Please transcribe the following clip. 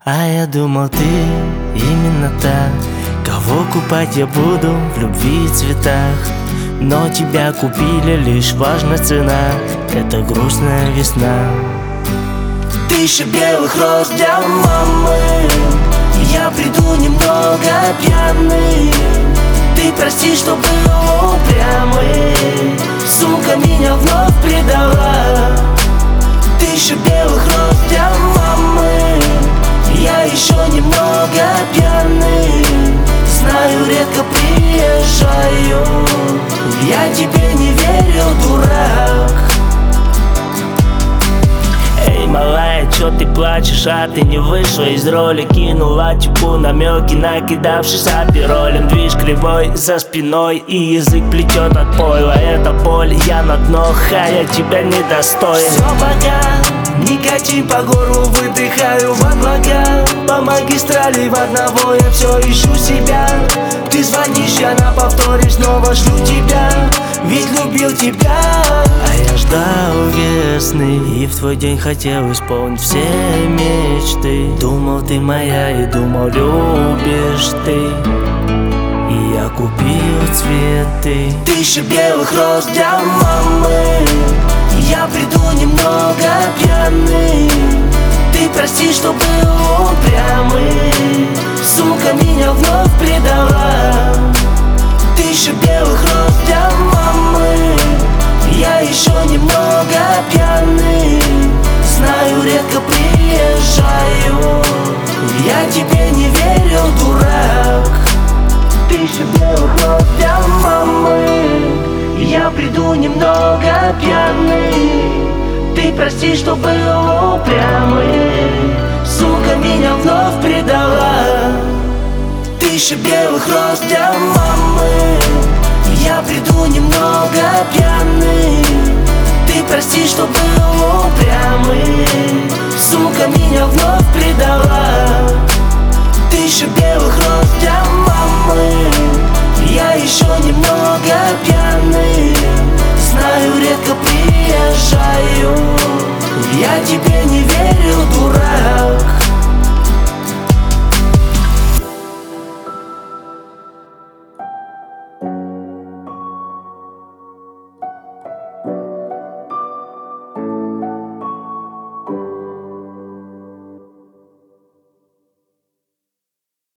А я думал, ты именно та, кого купать я буду в любви и цветах. Но тебя купили, лишь важна цена. Это грустная весна. Тысяча белых роз для мамы. Я приду немного пьяный. Ты прости, что был упрямый. Сука меня вновь предала. Тысяча белых роз для мамы. Я еще немного пьяный. Знаю, редко приезжаю. Я тебе не верил, дурак. Эй, малая, чё ты плачешь, а ты не вышла из роли? Кинула типу намеки, накидавшись аперолем. Движ кривой за спиной и язык плетет от пойла. Это боль, я на дно, я тебя недостоин. Все пока, никотин по горлу выдыхаю в облака. По магистрали в одного я все ищу себя. Ты звонишь, я на повторе снова жду тебя. Ведь любил тебя. А я ждал весны и в твой день хотел исполнить все мечты. Думал, ты моя и думал, любишь ты. И я купил цветы. Тысяча белых роз для мамы. Я приду немного пьяный. Ты прости, что был упрямый. Сука меня вновь предала. Тысяча белых роз для мамы. Я еще немного пьяный. Знаю, редко приезжаю. Я тебе не верил, дурак. Тысяча белых роз для мамы. Я приду немного пьяный. Ты прости, что был упрямый. Сука меня вновь предала. Тысяча белых роз для мамы. Я приду немного пьяный. Ты прости, что был упрямый. Сука меня вновь предала. Тысяча белых роз для мамы. Я еще немного пьяный.